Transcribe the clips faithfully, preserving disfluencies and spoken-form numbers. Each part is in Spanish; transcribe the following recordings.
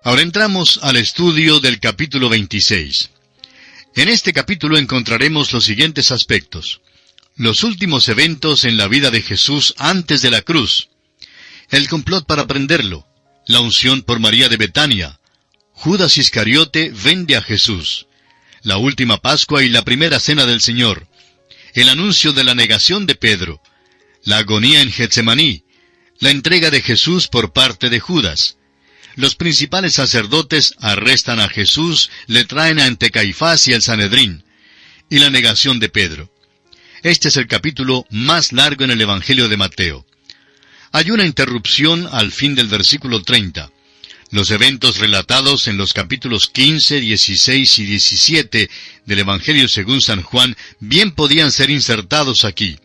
Ahora entramos al estudio del capítulo veintiséis. En este capítulo encontraremos los siguientes aspectos: los últimos eventos en la vida de Jesús antes de la cruz, el complot para prenderlo, la unción por María de Betania, Judas Iscariote vende a Jesús, la última Pascua y la primera cena del Señor, el anuncio de la negación de Pedro, la agonía en Getsemaní, la entrega de Jesús por parte de Judas. Los principales sacerdotes arrestan a Jesús, le traen ante Caifás y el Sanedrín, y la negación de Pedro. Este es el capítulo más largo en el Evangelio de Mateo. Hay una interrupción al fin del versículo treinta. Los eventos relatados en los capítulos quince, dieciséis y diecisiete del Evangelio según San Juan bien podían ser insertados aquí.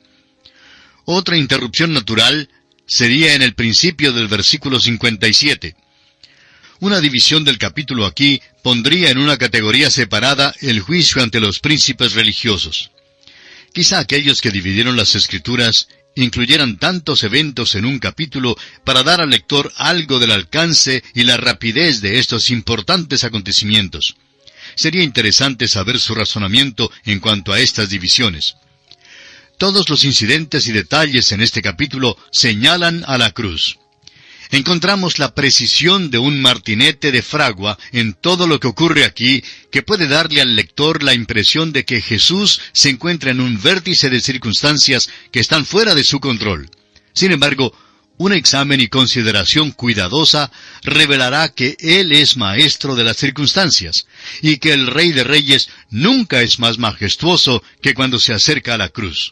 Otra interrupción natural sería en el principio del versículo cincuenta y siete. Una división del capítulo aquí pondría en una categoría separada el juicio ante los príncipes religiosos. Quizá aquellos que dividieron las Escrituras incluyeran tantos eventos en un capítulo para dar al lector algo del alcance y la rapidez de estos importantes acontecimientos. Sería interesante saber su razonamiento en cuanto a estas divisiones. Todos los incidentes y detalles en este capítulo señalan a la cruz. Encontramos la precisión de un martinete de fragua en todo lo que ocurre aquí, que puede darle al lector la impresión de que Jesús se encuentra en un vértice de circunstancias que están fuera de su control. Sin embargo, un examen y consideración cuidadosa revelará que Él es maestro de las circunstancias, y que el Rey de Reyes nunca es más majestuoso que cuando se acerca a la cruz.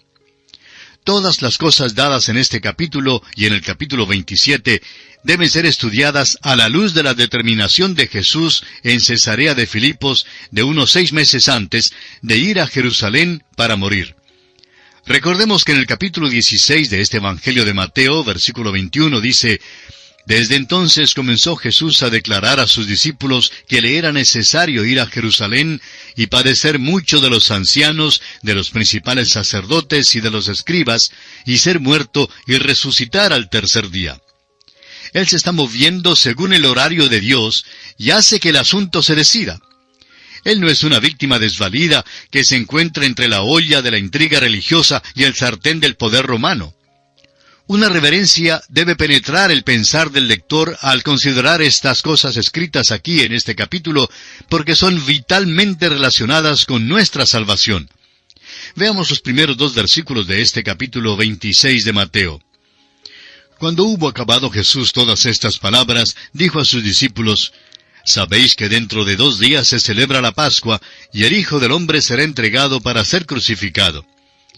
Todas las cosas dadas en este capítulo y en el capítulo veintisiete deben ser estudiadas a la luz de la determinación de Jesús en Cesarea de Filipos de unos seis meses antes de ir a Jerusalén para morir. Recordemos que en el capítulo dieciséis de este Evangelio de Mateo, versículo veintiuno, dice: «Desde entonces comenzó Jesús a declarar a sus discípulos que le era necesario ir a Jerusalén y padecer mucho de los ancianos, de los principales sacerdotes y de los escribas, y ser muerto y resucitar al tercer día». Él se está moviendo según el horario de Dios y hace que el asunto se decida. Él no es una víctima desvalida que se encuentra entre la olla de la intriga religiosa y el sartén del poder romano. Una reverencia debe penetrar el pensar del lector al considerar estas cosas escritas aquí en este capítulo, porque son vitalmente relacionadas con nuestra salvación. Veamos los primeros dos versículos de este capítulo veintiséis de Mateo. Cuando hubo acabado Jesús todas estas palabras, dijo a sus discípulos: «Sabéis que dentro de dos días se celebra la Pascua, y el Hijo del Hombre será entregado para ser crucificado».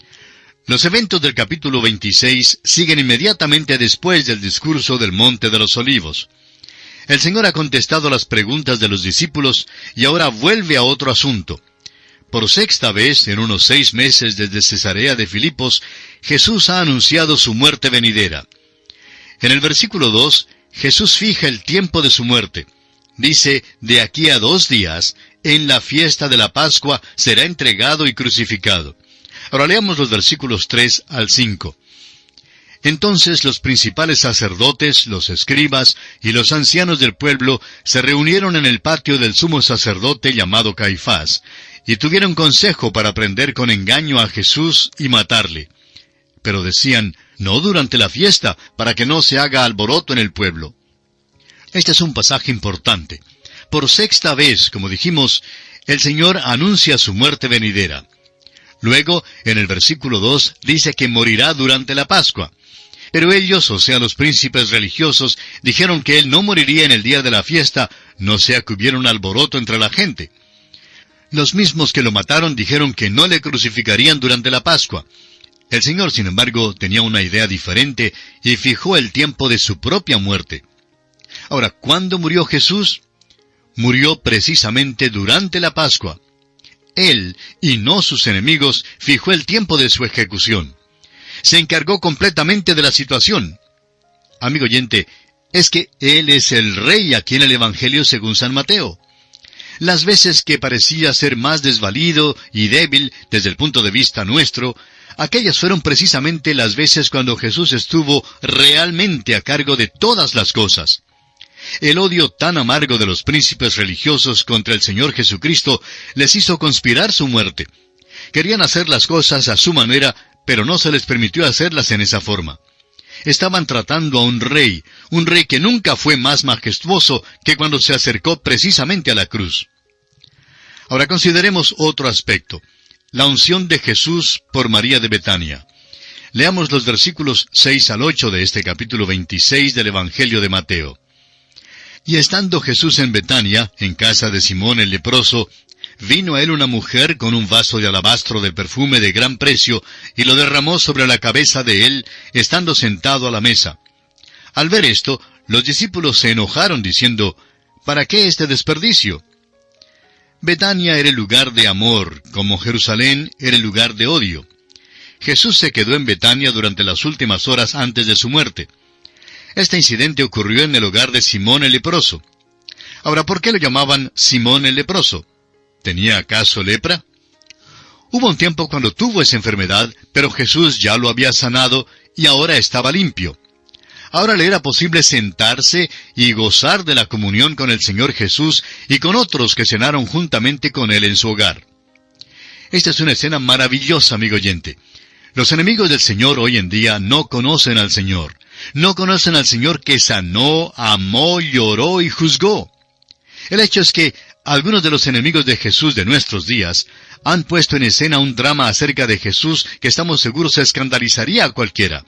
Los eventos del capítulo veintiséis siguen inmediatamente después del discurso del Monte de los Olivos. El Señor ha contestado las preguntas de los discípulos y ahora vuelve a otro asunto. Por sexta vez, en unos seis meses desde Cesarea de Filipos, Jesús ha anunciado su muerte venidera. En el versículo dos, Jesús fija el tiempo de su muerte. Dice: «De aquí a dos días, en la fiesta de la Pascua, será entregado y crucificado». Ahora leamos los versículos tres al cinco. Entonces los principales sacerdotes, los escribas y los ancianos del pueblo se reunieron en el patio del sumo sacerdote llamado Caifás, y tuvieron consejo para prender con engaño a Jesús y matarle. Pero decían: «No durante la fiesta, para que no se haga alboroto en el pueblo». Este es un pasaje importante. Por sexta vez, como dijimos, el Señor anuncia su muerte venidera. Luego, en el versículo dos, dice que morirá durante la Pascua. Pero ellos, o sea los príncipes religiosos, dijeron que Él no moriría en el día de la fiesta, no sea que hubiera un alboroto entre la gente. Los mismos que lo mataron dijeron que no le crucificarían durante la Pascua. El Señor, sin embargo, tenía una idea diferente y fijó el tiempo de su propia muerte. Ahora, ¿cuándo murió Jesús? Murió precisamente durante la Pascua. Él, y no sus enemigos, fijó el tiempo de su ejecución. Se encargó completamente de la situación. Amigo oyente, es que Él es el Rey aquí en el Evangelio según San Mateo. Las veces que parecía ser más desvalido y débil desde el punto de vista nuestro, aquellas fueron precisamente las veces cuando Jesús estuvo realmente a cargo de todas las cosas. El odio tan amargo de los príncipes religiosos contra el Señor Jesucristo les hizo conspirar su muerte. Querían hacer las cosas a su manera, pero no se les permitió hacerlas en esa forma. Estaban tratando a un rey, un rey que nunca fue más majestuoso que cuando se acercó precisamente a la cruz. Ahora consideremos otro aspecto, la unción de Jesús por María de Betania. Leamos los versículos seis al ocho de este capítulo veintiséis del Evangelio de Mateo. Y estando Jesús en Betania, en casa de Simón el leproso, vino a él una mujer con un vaso de alabastro de perfume de gran precio, y lo derramó sobre la cabeza de él, estando sentado a la mesa. Al ver esto, los discípulos se enojaron, diciendo, ¿para qué este desperdicio? Betania era el lugar de amor, como Jerusalén era el lugar de odio. Jesús se quedó en Betania durante las últimas horas antes de su muerte. Este incidente ocurrió en el hogar de Simón el leproso. Ahora, ¿por qué lo llamaban Simón el leproso? ¿Tenía acaso lepra? Hubo un tiempo cuando tuvo esa enfermedad, pero Jesús ya lo había sanado y ahora estaba limpio. Ahora le era posible sentarse y gozar de la comunión con el Señor Jesús y con otros que cenaron juntamente con él en su hogar. Esta es una escena maravillosa, amigo oyente. Los enemigos del Señor hoy en día no conocen al Señor. No conocen al Señor que sanó, amó, lloró y juzgó. El hecho es que algunos de los enemigos de Jesús de nuestros días han puesto en escena un drama acerca de Jesús que estamos seguros escandalizaría a cualquiera.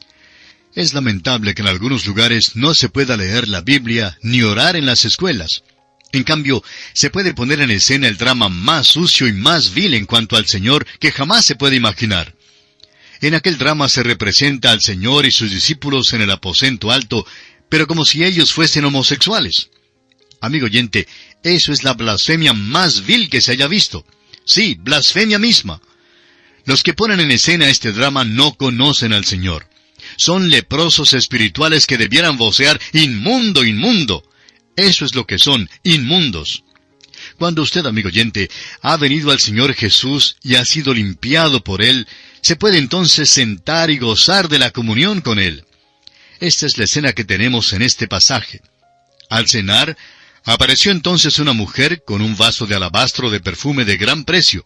Es lamentable que en algunos lugares no se pueda leer la Biblia ni orar en las escuelas. En cambio, se puede poner en escena el drama más sucio y más vil en cuanto al Señor que jamás se puede imaginar. En aquel drama se representa al Señor y sus discípulos en el aposento alto, pero como si ellos fuesen homosexuales. Amigo oyente, eso es la blasfemia más vil que se haya visto. Sí, blasfemia misma. Los que ponen en escena este drama no conocen al Señor. Son leprosos espirituales que debieran vocear, ¡inmundo, inmundo! Eso es lo que son, inmundos. Cuando usted, amigo oyente, ha venido al Señor Jesús y ha sido limpiado por Él, se puede entonces sentar y gozar de la comunión con Él. Esta es la escena que tenemos en este pasaje. Al cenar, apareció entonces una mujer con un vaso de alabastro de perfume de gran precio.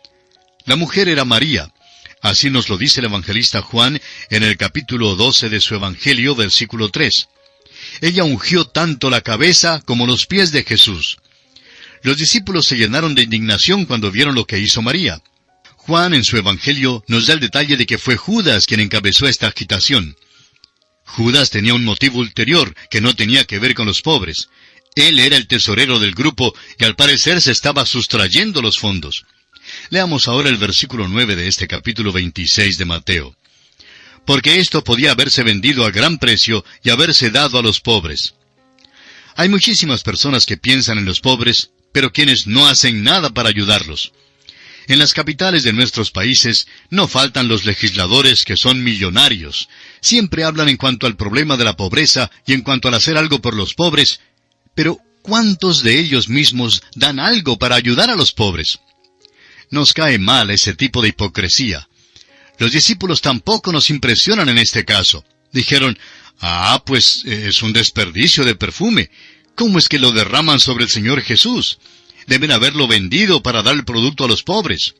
La mujer era María. Así nos lo dice el evangelista Juan en el capítulo doce de su Evangelio, versículo tres. Ella ungió tanto la cabeza como los pies de Jesús. Los discípulos se llenaron de indignación cuando vieron lo que hizo María. Juan en su Evangelio nos da el detalle de que fue Judas quien encabezó esta agitación. Judas tenía un motivo ulterior que no tenía que ver con los pobres. Él era el tesorero del grupo y al parecer se estaba sustrayendo los fondos. Leamos ahora el versículo nueve de este capítulo veintiséis de Mateo. Porque esto podía haberse vendido a gran precio y haberse dado a los pobres. Hay muchísimas personas que piensan en los pobres, pero quienes no hacen nada para ayudarlos. En las capitales de nuestros países no faltan los legisladores que son millonarios. Siempre hablan en cuanto al problema de la pobreza y en cuanto al hacer algo por los pobres. Pero, ¿cuántos de ellos mismos dan algo para ayudar a los pobres? Nos cae mal ese tipo de hipocresía. Los discípulos tampoco nos impresionan en este caso. Dijeron, ah, pues es un desperdicio de perfume. ¿Cómo es que lo derraman sobre el Señor Jesús? Deben haberlo vendido para dar el producto a los pobres.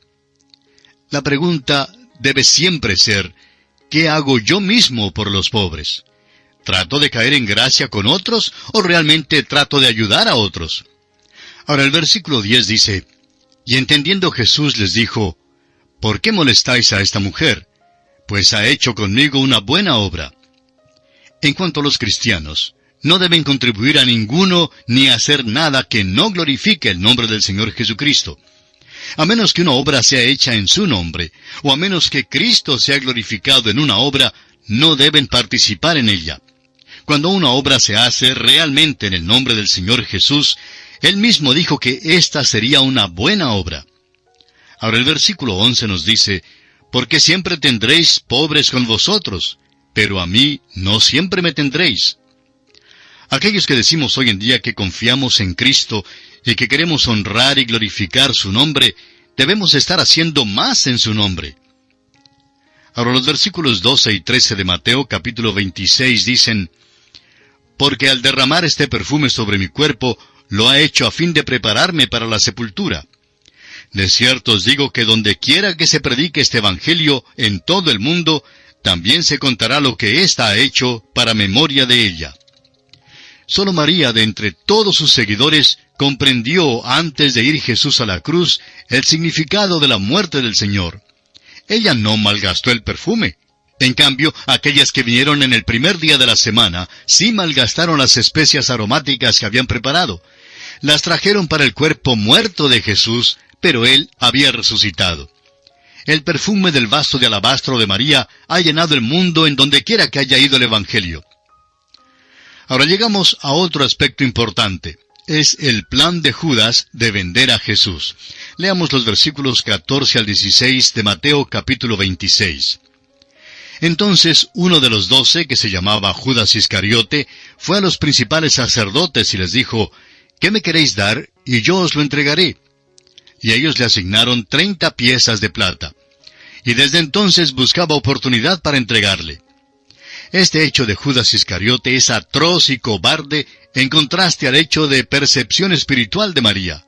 La pregunta debe siempre ser, ¿qué hago yo mismo por los pobres? ¿Trato de caer en gracia con otros o realmente trato de ayudar a otros? Ahora el versículo diez dice, y entendiendo Jesús les dijo, ¿por qué molestáis a esta mujer? Pues ha hecho conmigo una buena obra. En cuanto a los cristianos, no deben contribuir a ninguno ni hacer nada que no glorifique el nombre del Señor Jesucristo. A menos que una obra sea hecha en su nombre, o a menos que Cristo sea glorificado en una obra, no deben participar en ella. Cuando una obra se hace realmente en el nombre del Señor Jesús, Él mismo dijo que esta sería una buena obra. Ahora el versículo once nos dice, porque siempre tendréis pobres con vosotros, pero a mí no siempre me tendréis. Aquellos que decimos hoy en día que confiamos en Cristo y que queremos honrar y glorificar su nombre, debemos estar haciendo más en su nombre. Ahora los versículos doce y trece de Mateo capítulo veintiséis dicen, porque al derramar este perfume sobre mi cuerpo, lo ha hecho a fin de prepararme para la sepultura. De cierto os digo que donde quiera que se predique este Evangelio en todo el mundo, también se contará lo que ésta ha hecho para memoria de ella. Solo María, de entre todos sus seguidores, comprendió antes de ir Jesús a la cruz el significado de la muerte del Señor. Ella no malgastó el perfume. En cambio, aquellas que vinieron en el primer día de la semana, sí malgastaron las especias aromáticas que habían preparado. Las trajeron para el cuerpo muerto de Jesús, pero Él había resucitado. El perfume del vaso de alabastro de María ha llenado el mundo en donde quiera que haya ido el Evangelio. Ahora llegamos a otro aspecto importante. Es el plan de Judas de vender a Jesús. Leamos los versículos catorce al dieciséis de Mateo capítulo veintiséis. Entonces uno de los doce, que se llamaba Judas Iscariote, fue a los principales sacerdotes y les dijo, ¿qué me queréis dar? Y yo os lo entregaré. Y ellos le asignaron treinta piezas de plata. Y desde entonces buscaba oportunidad para entregarle. Este hecho de Judas Iscariote es atroz y cobarde en contraste al hecho de percepción espiritual de María.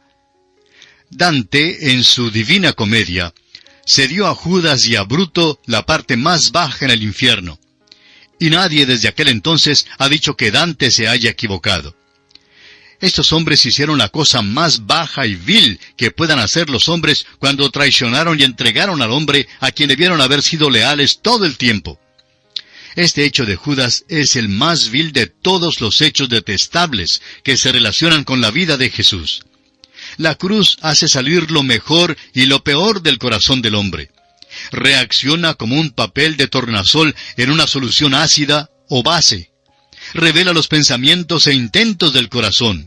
Dante, en su Divina Comedia, se dio a Judas y a Bruto la parte más baja en el infierno. Y nadie desde aquel entonces ha dicho que Dante se haya equivocado. Estos hombres hicieron la cosa más baja y vil que puedan hacer los hombres cuando traicionaron y entregaron al hombre a quien debieron haber sido leales todo el tiempo. Este hecho de Judas es el más vil de todos los hechos detestables que se relacionan con la vida de Jesús. La cruz hace salir lo mejor y lo peor del corazón del hombre. Reacciona como un papel de tornasol en una solución ácida o base. Revela los pensamientos e intentos del corazón.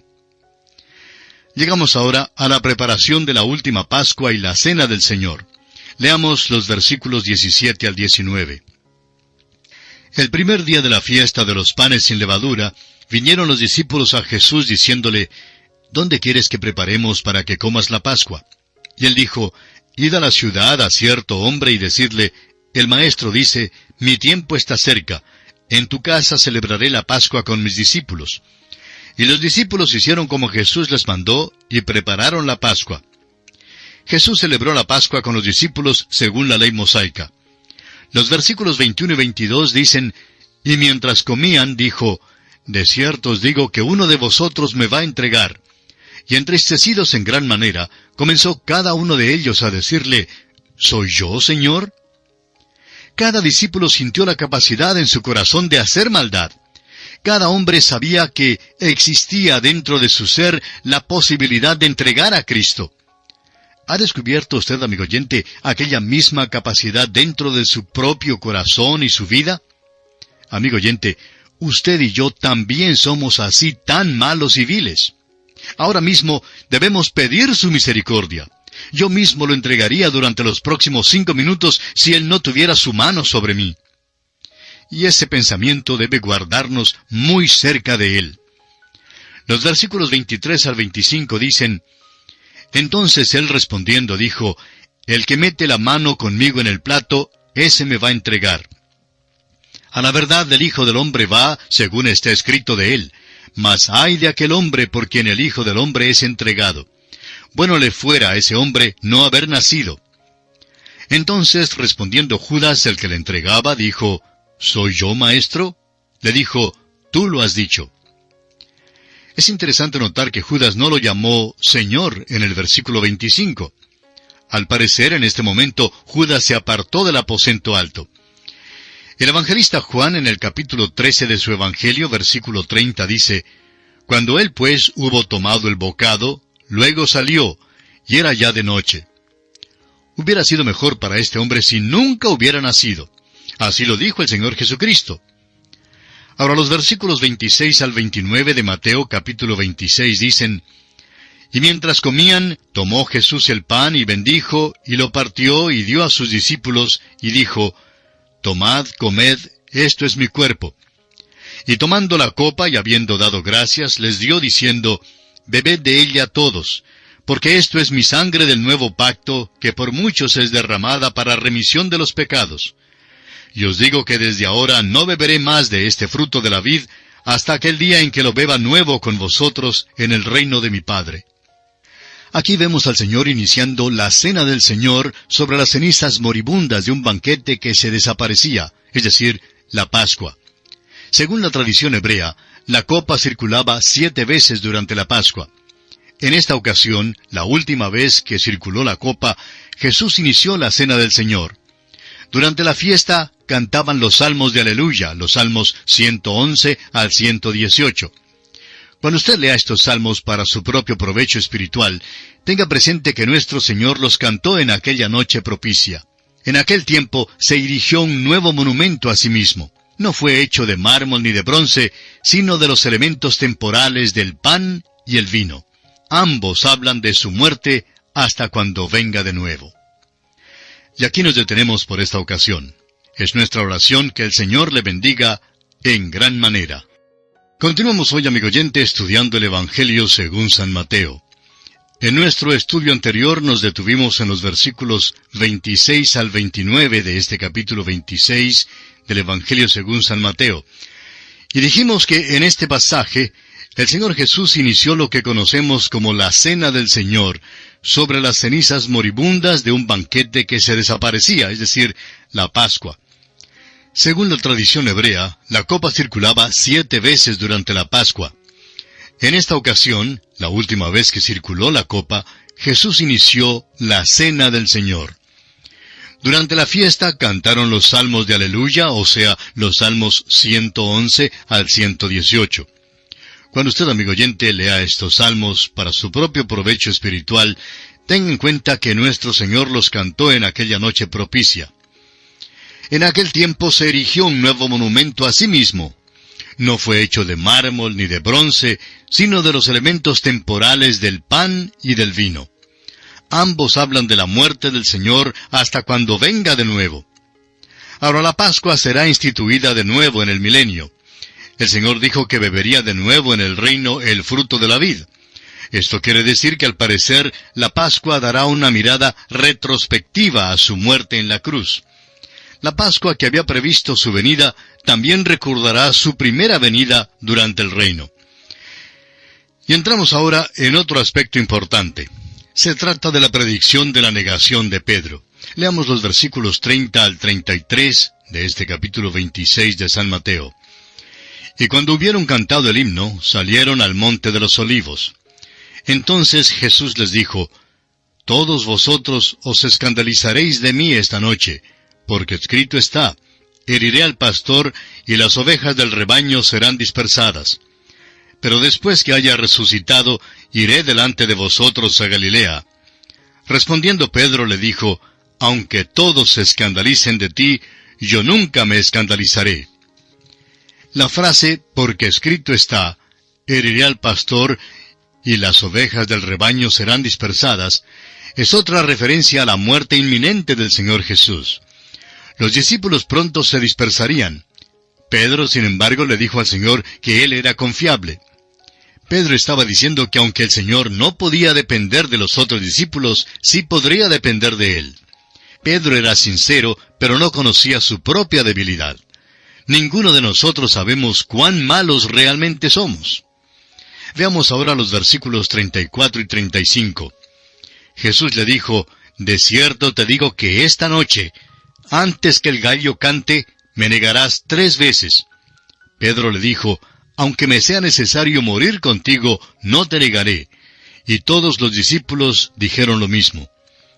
Llegamos ahora a la preparación de la última Pascua y la Cena del Señor. Leamos los versículos diecisiete al diecinueve. El primer día de la fiesta de los panes sin levadura, vinieron los discípulos a Jesús diciéndole, ¿dónde quieres que preparemos para que comas la Pascua? Y él dijo, id a la ciudad a cierto hombre y decidle, el maestro dice, mi tiempo está cerca, en tu casa celebraré la Pascua con mis discípulos. Y los discípulos hicieron como Jesús les mandó y prepararon la Pascua. Jesús celebró la Pascua con los discípulos según la ley mosaica. Los versículos veintiuno y veintidós dicen, y mientras comían, dijo, de cierto os digo que uno de vosotros me va a entregar. Y entristecidos en gran manera, comenzó cada uno de ellos a decirle, ¿soy yo, Señor? Cada discípulo sintió la capacidad en su corazón de hacer maldad. Cada hombre sabía que existía dentro de su ser la posibilidad de entregar a Cristo. ¿Ha descubierto usted, amigo oyente, aquella misma capacidad dentro de su propio corazón y su vida? Amigo oyente, usted y yo también somos así tan malos y viles. Ahora mismo debemos pedir su misericordia. Yo mismo lo entregaría durante los próximos cinco minutos si Él no tuviera su mano sobre mí. Y ese pensamiento debe guardarnos muy cerca de Él. Los versículos veintitrés al veinticinco dicen, entonces él respondiendo dijo, el que mete la mano conmigo en el plato, ese me va a entregar. A la verdad del Hijo del Hombre va, según está escrito de él, mas ay de aquel hombre por quien el Hijo del Hombre es entregado. Bueno le fuera a ese hombre no haber nacido. Entonces, respondiendo Judas, el que le entregaba, dijo, ¿soy yo, maestro? Le dijo, tú lo has dicho. Es interesante notar que Judas no lo llamó Señor en el versículo veinticinco. Al parecer, en este momento, Judas se apartó del aposento alto. El evangelista Juan, en el capítulo trece de su Evangelio, versículo treinta, dice, cuando él pues hubo tomado el bocado, luego salió, y era ya de noche. Hubiera sido mejor para este hombre si nunca hubiera nacido. Así lo dijo el Señor Jesucristo. Ahora los versículos veintiséis al veintinueve de Mateo capítulo veintiséis dicen, y mientras comían, tomó Jesús el pan y bendijo, y lo partió y dio a sus discípulos, y dijo, tomad, comed, esto es mi cuerpo. Y tomando la copa y habiendo dado gracias, les dio diciendo, bebed de ella todos, porque esto es mi sangre del nuevo pacto, que por muchos es derramada para remisión de los pecados. Y os digo que desde ahora no beberé más de este fruto de la vid, hasta aquel día en que lo beba nuevo con vosotros en el reino de mi Padre. Aquí vemos al Señor iniciando la cena del Señor sobre las cenizas moribundas de un banquete que se desaparecía, es decir, la Pascua. Según la tradición hebrea, la copa circulaba siete veces durante la Pascua. En esta ocasión, la última vez que circuló la copa, Jesús inició la cena del Señor. Durante la fiesta cantaban los salmos de aleluya, los salmos ciento once al ciento dieciocho. Cuando usted lea estos salmos para su propio provecho espiritual, tenga presente que nuestro Señor los cantó en aquella noche propicia. En aquel tiempo se erigió un nuevo monumento a sí mismo. No fue hecho de mármol ni de bronce, sino de los elementos temporales del pan y el vino. Ambos hablan de su muerte hasta cuando venga de nuevo. Y aquí nos detenemos por esta ocasión. Es nuestra oración que el Señor le bendiga en gran manera. Continuamos hoy, amigo oyente, estudiando el Evangelio según San Mateo. En nuestro estudio anterior nos detuvimos en los versículos veintiséis al veintinueve de este capítulo veintiséis del Evangelio según San Mateo. Y dijimos que en este pasaje el Señor Jesús inició lo que conocemos como la Cena del Señor sobre las cenizas moribundas de un banquete que se desaparecía, es decir, la Pascua. Según la tradición hebrea, la copa circulaba siete veces durante la Pascua. En esta ocasión, la última vez que circuló la copa, Jesús inició la Cena del Señor. Durante la fiesta cantaron los salmos de aleluya, o sea, los salmos ciento once al ciento dieciocho. Cuando usted, amigo oyente, lea estos salmos para su propio provecho espiritual, tenga en cuenta que nuestro Señor los cantó en aquella noche propicia. En aquel tiempo se erigió un nuevo monumento a sí mismo. No fue hecho de mármol ni de bronce, sino de los elementos temporales del pan y del vino. Ambos hablan de la muerte del Señor hasta cuando venga de nuevo. Ahora la Pascua será instituida de nuevo en el milenio. El Señor dijo que bebería de nuevo en el reino el fruto de la vid. Esto quiere decir que al parecer la Pascua dará una mirada retrospectiva a su muerte en la cruz. La Pascua que había previsto su venida también recordará su primera venida durante el reino. Y entramos ahora en otro aspecto importante. Se trata de la predicción de la negación de Pedro. Leamos los versículos treinta al treinta y tres de este capítulo veintiséis de San Mateo. Y cuando hubieron cantado el himno, salieron al monte de los olivos. Entonces Jesús les dijo, «Todos vosotros os escandalizaréis de mí esta noche, porque escrito está, heriré al pastor, y las ovejas del rebaño serán dispersadas. Pero después que haya resucitado, iré delante de vosotros a Galilea». Respondiendo Pedro le dijo, «Aunque todos se escandalicen de ti, yo nunca me escandalizaré». La frase, porque escrito está, heriré al pastor, y las ovejas del rebaño serán dispersadas, es otra referencia a la muerte inminente del Señor Jesús. Los discípulos pronto se dispersarían. Pedro, sin embargo, le dijo al Señor que él era confiable. Pedro estaba diciendo que aunque el Señor no podía depender de los otros discípulos, sí podría depender de él. Pedro era sincero, pero no conocía su propia debilidad. Ninguno de nosotros sabemos cuán malos realmente somos. Veamos ahora los versículos treinta y cuatro y treinta y cinco. Jesús le dijo, «De cierto te digo que esta noche, antes que el gallo cante, me negarás tres veces». Pedro le dijo, «Aunque me sea necesario morir contigo, no te negaré». Y todos los discípulos dijeron lo mismo.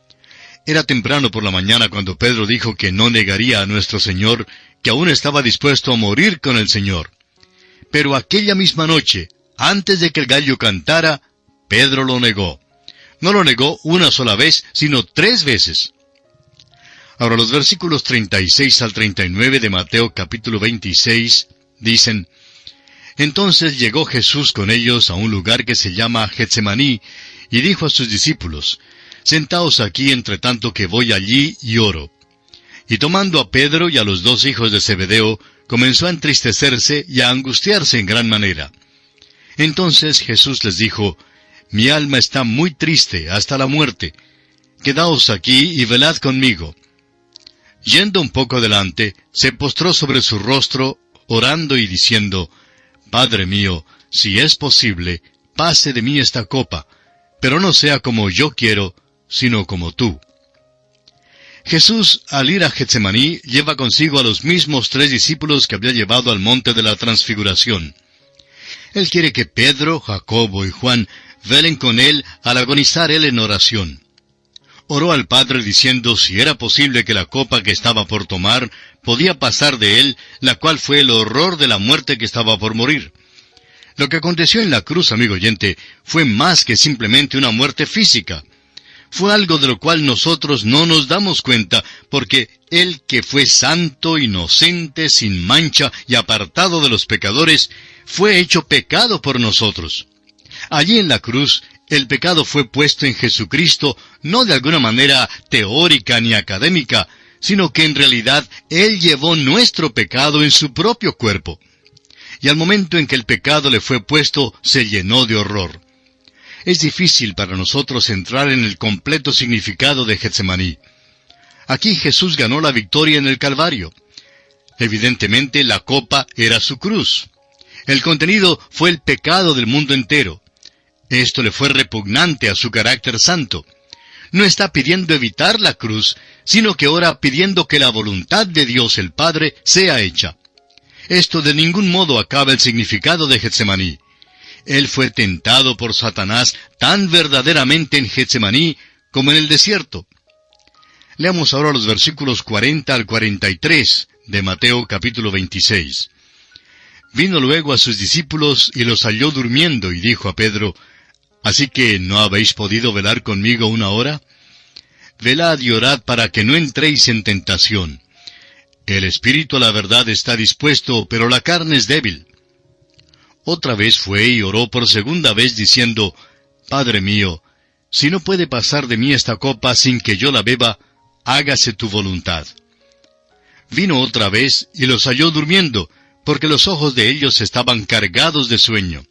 Era temprano por la mañana cuando Pedro dijo que no negaría a nuestro Señor, que aún estaba dispuesto a morir con el Señor. Pero aquella misma noche, antes de que el gallo cantara, Pedro lo negó. No lo negó una sola vez, sino tres veces. Ahora los versículos treinta y seis al treinta y nueve de Mateo capítulo veintiséis dicen, «Entonces llegó Jesús con ellos a un lugar que se llama Getsemaní, y dijo a sus discípulos, «Sentaos aquí entre tanto que voy allí y oro». Y tomando a Pedro y a los dos hijos de Zebedeo, comenzó a entristecerse y a angustiarse en gran manera. Entonces Jesús les dijo, «Mi alma está muy triste hasta la muerte. Quedaos aquí y velad conmigo». Yendo un poco adelante, se postró sobre su rostro, orando y diciendo, Padre mío, si es posible, pase de mí esta copa, pero no sea como yo quiero, sino como tú. Jesús, al ir a Getsemaní, lleva consigo a los mismos tres discípulos que había llevado al monte de la Transfiguración. Él quiere que Pedro, Jacobo y Juan velen con él al agonizar él en oración. Oró al Padre diciendo si era posible que la copa que estaba por tomar podía pasar de él, la cual fue el horror de la muerte que estaba por morir. Lo que aconteció en la cruz, amigo oyente, fue más que simplemente una muerte física. Fue algo de lo cual nosotros no nos damos cuenta, porque Él que fue santo, inocente, sin mancha y apartado de los pecadores, fue hecho pecado por nosotros. Allí en la cruz, el pecado fue puesto en Jesucristo, no de alguna manera teórica ni académica, sino que en realidad Él llevó nuestro pecado en su propio cuerpo. Y al momento en que el pecado le fue puesto, se llenó de horror. Es difícil para nosotros entrar en el completo significado de Getsemaní. Aquí Jesús ganó la victoria en el Calvario. Evidentemente la copa era su cruz. El contenido fue el pecado del mundo entero. Esto le fue repugnante a su carácter santo. No está pidiendo evitar la cruz, sino que ora pidiendo que la voluntad de Dios el Padre sea hecha. Esto de ningún modo acaba el significado de Getsemaní. Él fue tentado por Satanás tan verdaderamente en Getsemaní como en el desierto. Leamos ahora los versículos cuarenta al cuarenta y tres de Mateo capítulo veintiséis. Vino luego a sus discípulos y los halló durmiendo y dijo a Pedro, ¿así que no habéis podido velar conmigo una hora? Velad y orad para que no entréis en tentación. El espíritu a la verdad está dispuesto, pero la carne es débil. Otra vez fue y oró por segunda vez diciendo, Padre mío, si no puede pasar de mí esta copa sin que yo la beba, hágase tu voluntad. Vino otra vez y los halló durmiendo, porque los ojos de ellos estaban cargados de sueño.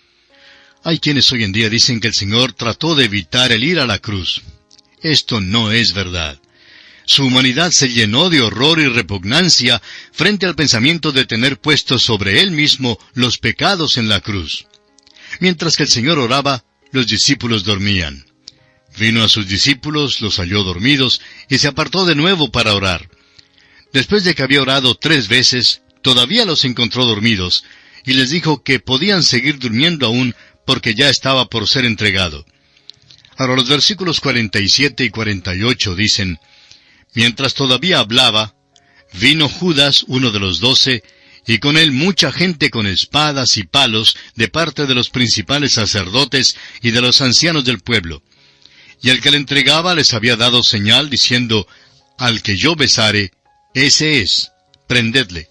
Hay quienes hoy en día dicen que el Señor trató de evitar el ir a la cruz. Esto no es verdad. Su humanidad se llenó de horror y repugnancia frente al pensamiento de tener puestos sobre Él mismo los pecados en la cruz. Mientras que el Señor oraba, los discípulos dormían. Vino a sus discípulos, los halló dormidos, y se apartó de nuevo para orar. Después de que había orado tres veces, todavía los encontró dormidos, y les dijo que podían seguir durmiendo aún, porque ya estaba por ser entregado. Ahora los versículos cuarenta y siete y cuarenta y ocho dicen, Mientras todavía hablaba, vino Judas, uno de los doce, y con él mucha gente con espadas y palos de parte de los principales sacerdotes y de los ancianos del pueblo. Y el que le entregaba les había dado señal, diciendo, Al que yo besare, ese es, prendedle.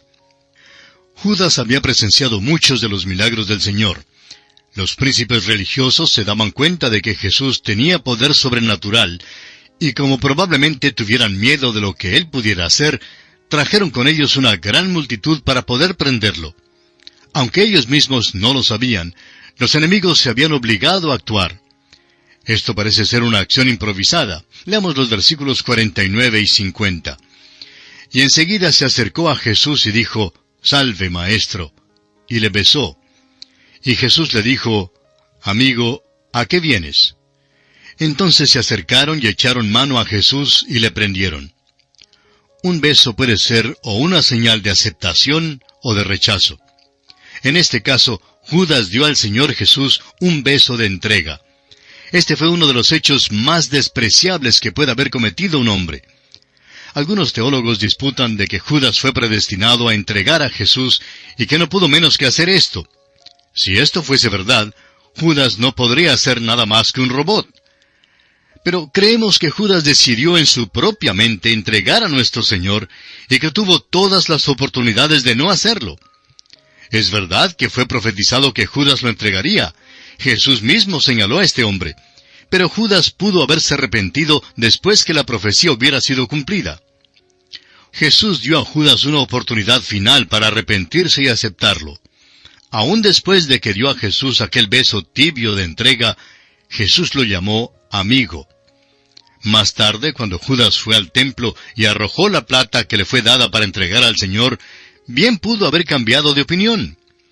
Judas había presenciado muchos de los milagros del Señor. Los príncipes religiosos se daban cuenta de que Jesús tenía poder sobrenatural, y como probablemente tuvieran miedo de lo que él pudiera hacer, trajeron con ellos una gran multitud para poder prenderlo. Aunque ellos mismos no lo sabían, los enemigos se habían obligado a actuar. Esto parece ser una acción improvisada. Leamos los versículos cuarenta y nueve y cincuenta. Y enseguida se acercó a Jesús y dijo, Salve, Maestro, y le besó. Y Jesús le dijo, Amigo, ¿a qué vienes? Entonces se acercaron y echaron mano a Jesús y le prendieron. Un beso puede ser o una señal de aceptación o de rechazo. En este caso, Judas dio al Señor Jesús un beso de entrega. Este fue uno de los hechos más despreciables que puede haber cometido un hombre. Algunos teólogos disputan de que Judas fue predestinado a entregar a Jesús y que no pudo menos que hacer esto. Si esto fuese verdad, Judas no podría ser nada más que un robot. Pero creemos que Judas decidió en su propia mente entregar a nuestro Señor y que tuvo todas las oportunidades de no hacerlo. Es verdad que fue profetizado que Judas lo entregaría. Jesús mismo señaló a este hombre. Pero Judas pudo haberse arrepentido después que la profecía hubiera sido cumplida. Jesús dio a Judas una oportunidad final para arrepentirse y aceptarlo. Aún después de que dio a Jesús aquel beso tibio de entrega, Jesús lo llamó amigo. Más tarde, cuando Judas fue al templo y arrojó la plata que le fue dada para entregar al Señor, bien pudo haber cambiado de opinión.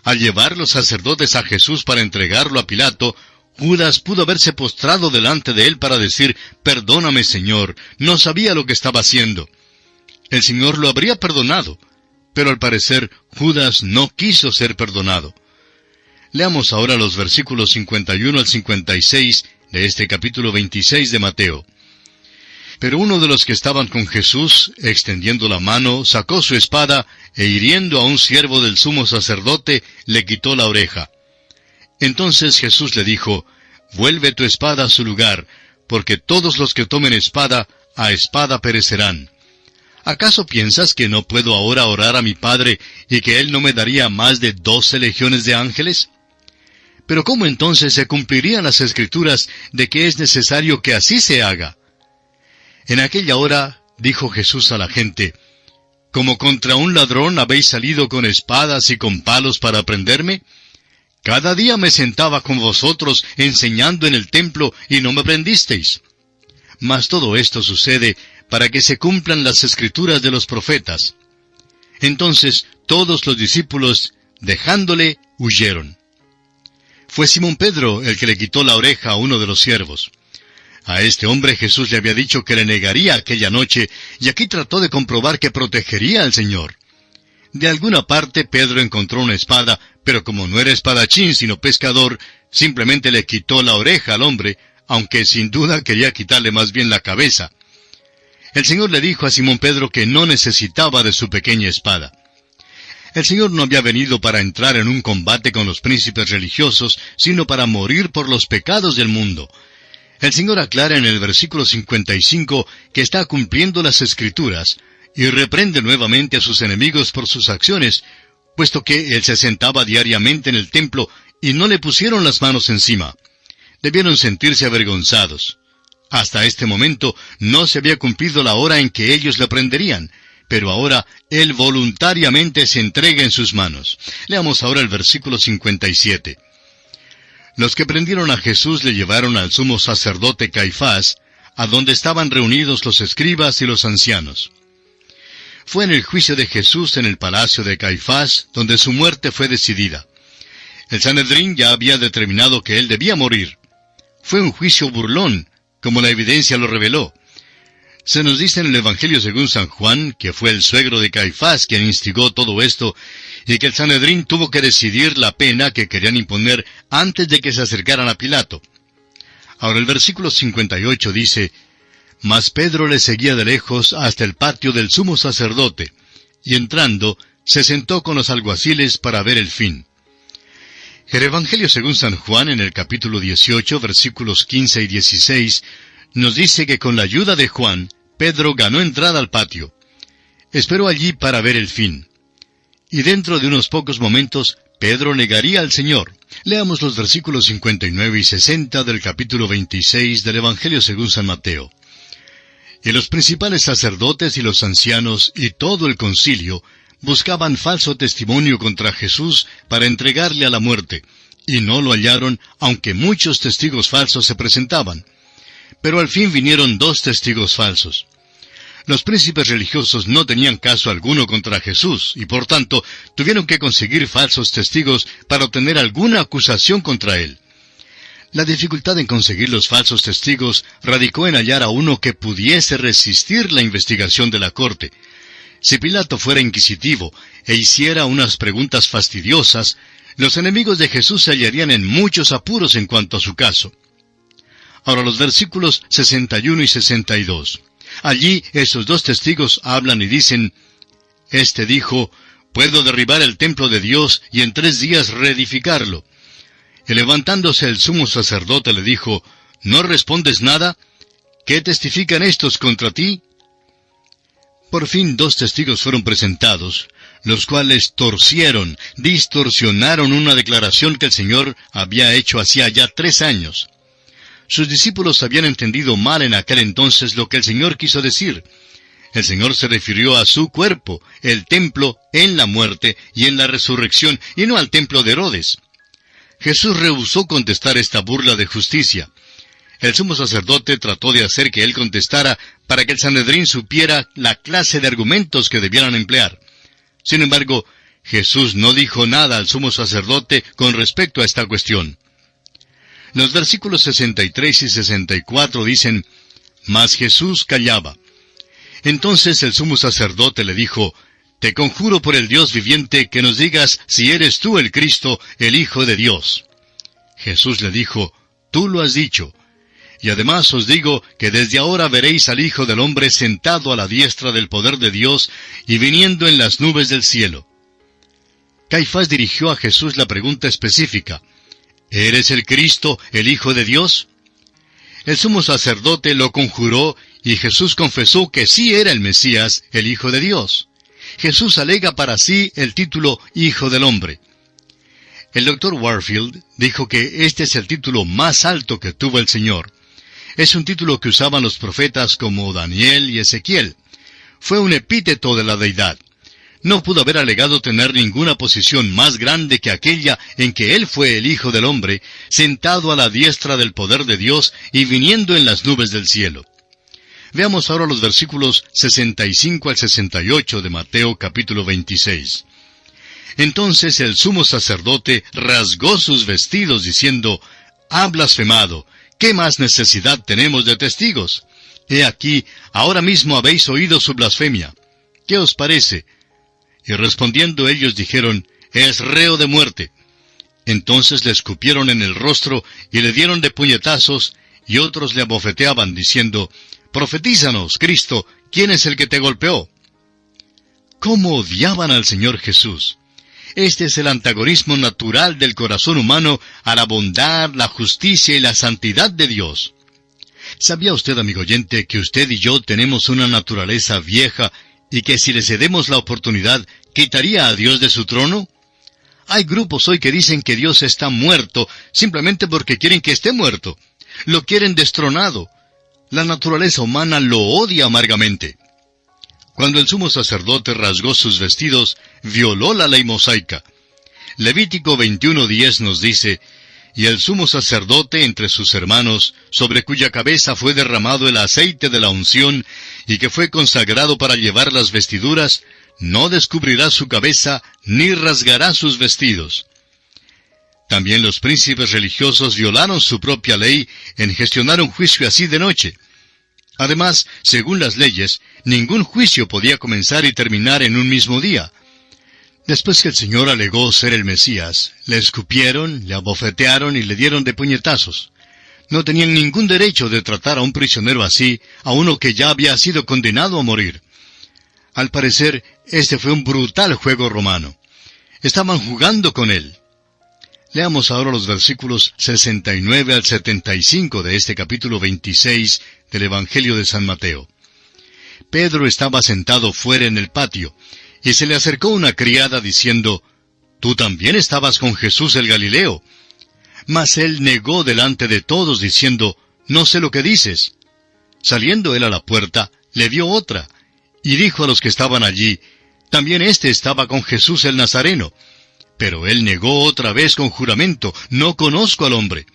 Al llevar los sacerdotes a Jesús para entregarlo a Pilato, Judas pudo haberse postrado delante de él para decir, «Perdóname, Señor, no sabía lo que estaba haciendo». El Señor lo habría perdonado, pero al parecer Judas no quiso ser perdonado. Leamos ahora los versículos cincuenta y uno al cincuenta y seis de este capítulo veintiséis de Mateo. Pero uno de los que estaban con Jesús, extendiendo la mano, sacó su espada, e hiriendo a un siervo del sumo sacerdote, le quitó la oreja. Entonces Jesús le dijo, «Vuelve tu espada a su lugar, porque todos los que tomen espada, a espada perecerán. ¿Acaso piensas que no puedo ahora orar a mi Padre, y que Él no me daría más de doce legiones de ángeles? Pero ¿cómo entonces se cumplirían las Escrituras de que es necesario que así se haga?» En aquella hora dijo Jesús a la gente, «¿Como contra un ladrón habéis salido con espadas y con palos para prenderme? Cada día me sentaba con vosotros enseñando en el templo y no me prendisteis. Mas todo esto sucede para que se cumplan las Escrituras de los profetas». Entonces todos los discípulos, dejándole, huyeron. Fue Simón Pedro el que le quitó la oreja a uno de los siervos. A este hombre Jesús le había dicho que le negaría aquella noche, y aquí trató de comprobar que protegería al Señor. De alguna parte Pedro encontró una espada, pero como no era espadachín sino pescador, simplemente le quitó la oreja al hombre, aunque sin duda quería quitarle más bien la cabeza. El Señor le dijo a Simón Pedro que no necesitaba de su pequeña espada. El Señor no había venido para entrar en un combate con los príncipes religiosos, sino para morir por los pecados del mundo. El Señor aclara en el versículo cincuenta y cinco que está cumpliendo las Escrituras, y reprende nuevamente a sus enemigos por sus acciones, puesto que Él se sentaba diariamente en el templo y no le pusieron las manos encima. Debieron sentirse avergonzados. Hasta este momento no se había cumplido la hora en que ellos le prenderían, pero ahora Él voluntariamente se entrega en sus manos. Leamos ahora el versículo cincuenta y siete. Los que prendieron a Jesús le llevaron al sumo sacerdote Caifás, a donde estaban reunidos los escribas y los ancianos. Fue en el juicio de Jesús en el palacio de Caifás, donde su muerte fue decidida. El Sanedrín ya había determinado que él debía morir. Fue un juicio burlón, como la evidencia lo reveló. Se nos dice en el Evangelio según San Juan, que fue el suegro de Caifás quien instigó todo esto, y que el Sanedrín tuvo que decidir la pena que querían imponer antes de que se acercaran a Pilato. Ahora el versículo cincuenta y ocho dice, «Mas Pedro le seguía de lejos hasta el patio del sumo sacerdote, y entrando, se sentó con los alguaciles para ver el fin». El Evangelio según San Juan, en el capítulo dieciocho, versículos quince y dieciséis, nos dice que con la ayuda de Juan, Pedro ganó entrada al patio. Esperó allí para ver el fin. Y dentro de unos pocos momentos, Pedro negaría al Señor. Leamos los versículos cincuenta y nueve y sesenta del capítulo veintiséis del Evangelio según San Mateo. Y los principales sacerdotes y los ancianos y todo el concilio buscaban falso testimonio contra Jesús para entregarle a la muerte, y no lo hallaron, aunque muchos testigos falsos se presentaban. Pero al fin vinieron dos testigos falsos. Los príncipes religiosos no tenían caso alguno contra Jesús, y por tanto tuvieron que conseguir falsos testigos para obtener alguna acusación contra él. La dificultad en conseguir los falsos testigos radicó en hallar a uno que pudiese resistir la investigación de la corte. Si Pilato fuera inquisitivo e hiciera unas preguntas fastidiosas, los enemigos de Jesús se hallarían en muchos apuros en cuanto a su caso. Ahora los versículos sesenta y uno y sesenta y dos. Allí esos dos testigos hablan y dicen, «Este dijo, puedo derribar el templo de Dios y en tres días reedificarlo». Y levantándose el sumo sacerdote le dijo, «¿No respondes nada? ¿Qué testifican estos contra ti?» Por fin dos testigos fueron presentados, los cuales torcieron, distorsionaron una declaración que el Señor había hecho hacía ya tres años. Sus discípulos habían entendido mal en aquel entonces lo que el Señor quiso decir. El Señor se refirió a su cuerpo, el templo, en la muerte y en la resurrección, y no al templo de Herodes. Jesús rehusó contestar esta burla de justicia. El sumo sacerdote trató de hacer que él contestara para que el Sanedrín supiera la clase de argumentos que debieran emplear. Sin embargo, Jesús no dijo nada al sumo sacerdote con respecto a esta cuestión. Los versículos sesenta y tres y sesenta y cuatro dicen, «Mas Jesús callaba. Entonces el sumo sacerdote le dijo, Te conjuro por el Dios viviente que nos digas si eres tú el Cristo, el Hijo de Dios». Jesús le dijo, «Tú lo has dicho. Y además os digo que desde ahora veréis al Hijo del Hombre sentado a la diestra del poder de Dios y viniendo en las nubes del cielo». Caifás dirigió a Jesús la pregunta específica, ¿eres el Cristo, el Hijo de Dios? El sumo sacerdote lo conjuró y Jesús confesó que sí era el Mesías, el Hijo de Dios. Jesús alega para sí el título Hijo del Hombre. El doctor Warfield dijo que este es el título más alto que tuvo el Señor. Es un título que usaban los profetas como Daniel y Ezequiel. Fue un epíteto de la deidad. No pudo haber alegado tener ninguna posición más grande que aquella en que Él fue el Hijo del Hombre, sentado a la diestra del poder de Dios y viniendo en las nubes del cielo. Veamos ahora los versículos sesenta y cinco al sesenta y ocho de Mateo capítulo veintiséis. Entonces el sumo sacerdote rasgó sus vestidos diciendo, «Ha blasfemado, ¿qué más necesidad tenemos de testigos? He aquí, ahora mismo habéis oído su blasfemia. ¿Qué os parece?» Y respondiendo ellos dijeron, «Es reo de muerte». Entonces le escupieron en el rostro y le dieron de puñetazos, y otros le abofeteaban, diciendo, «Profetízanos, Cristo, ¿quién es el que te golpeó?» ¿Cómo odiaban al Señor Jesús? Este es el antagonismo natural del corazón humano a la bondad, la justicia y la santidad de Dios. ¿Sabía usted, amigo oyente, que usted y yo tenemos una naturaleza vieja y que si le cedemos la oportunidad, quitaría a Dios de su trono? Hay grupos hoy que dicen que Dios está muerto simplemente porque quieren que esté muerto. Lo quieren destronado. La naturaleza humana lo odia amargamente. Cuando el sumo sacerdote rasgó sus vestidos, violó la ley mosaica. Levítico veintiuno diez nos dice, «Y el sumo sacerdote entre sus hermanos, sobre cuya cabeza fue derramado el aceite de la unción, y que fue consagrado para llevar las vestiduras, no descubrirá su cabeza, ni rasgará sus vestidos». También los príncipes religiosos violaron su propia ley en gestionar un juicio así de noche. Además, según las leyes, ningún juicio podía comenzar y terminar en un mismo día. Después que el Señor alegó ser el Mesías, le escupieron, le abofetearon y le dieron de puñetazos. No tenían ningún derecho de tratar a un prisionero así, a uno que ya había sido condenado a morir. Al parecer, este fue un brutal juego romano. Estaban jugando con él. Leamos ahora los versículos sesenta y nueve al setenta y cinco de este capítulo veintiséis del Evangelio de San Mateo. Pedro estaba sentado fuera en el patio, y se le acercó una criada diciendo, «Tú también estabas con Jesús el Galileo». Mas él negó delante de todos diciendo, «No sé lo que dices». Saliendo él a la puerta, le vio otra, y dijo a los que estaban allí, «También éste estaba con Jesús el Nazareno». Pero él negó otra vez con juramento, «No conozco al hombre».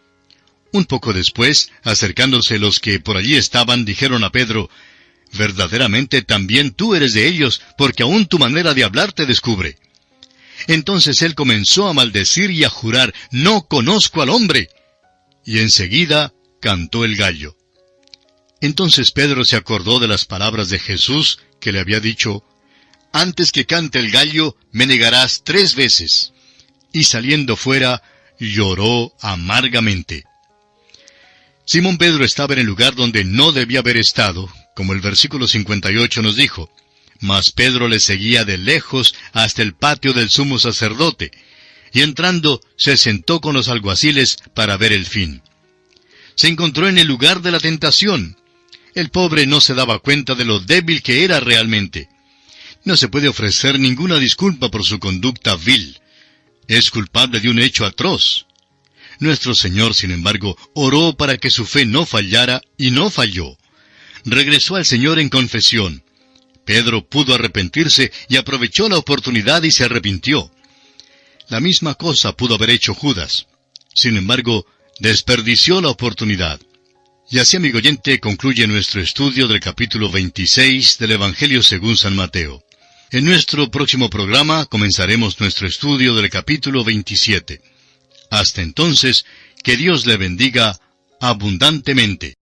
Un poco después, acercándose los que por allí estaban, dijeron a Pedro, «Verdaderamente también tú eres de ellos, porque aún tu manera de hablar te descubre». Entonces él comenzó a maldecir y a jurar, «No conozco al hombre». Y enseguida cantó el gallo. Entonces Pedro se acordó de las palabras de Jesús, que le había dicho, «Antes que cante el gallo, me negarás tres veces». Y saliendo fuera, lloró amargamente. Simón Pedro estaba en el lugar donde no debía haber estado, como el versículo cincuenta y ocho nos dijo. Mas Pedro le seguía de lejos hasta el patio del sumo sacerdote, y entrando se sentó con los alguaciles para ver el fin. Se encontró en el lugar de la tentación. El pobre no se daba cuenta de lo débil que era realmente. No se puede ofrecer ninguna disculpa por su conducta vil. Es culpable de un hecho atroz. Nuestro Señor, sin embargo, oró para que su fe no fallara, y no falló. Regresó al Señor en confesión. Pedro pudo arrepentirse y aprovechó la oportunidad y se arrepintió. La misma cosa pudo haber hecho Judas. Sin embargo, desperdició la oportunidad. Y así, amigo oyente, concluye nuestro estudio del capítulo veintiséis del Evangelio según San Mateo. En nuestro próximo programa comenzaremos nuestro estudio del capítulo veintisiete. Hasta entonces, que Dios le bendiga abundantemente.